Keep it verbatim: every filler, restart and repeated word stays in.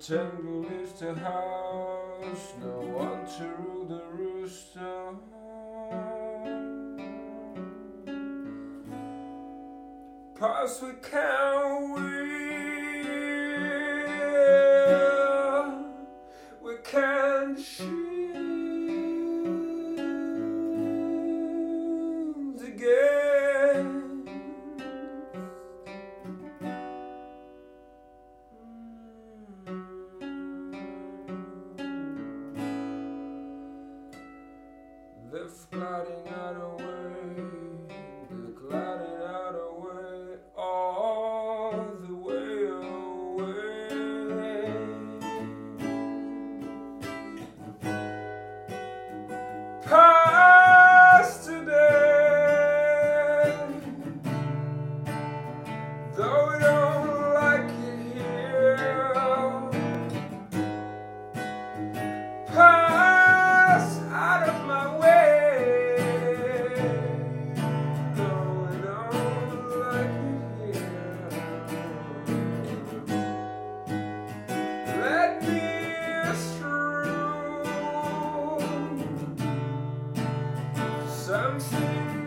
pretend to leave the house, no one to rule the rooster. Past we can will, we can shield again. They're gliding out away, they're gliding out away, all the way away. Past today, though we don't like it here. Pass out of my way. Something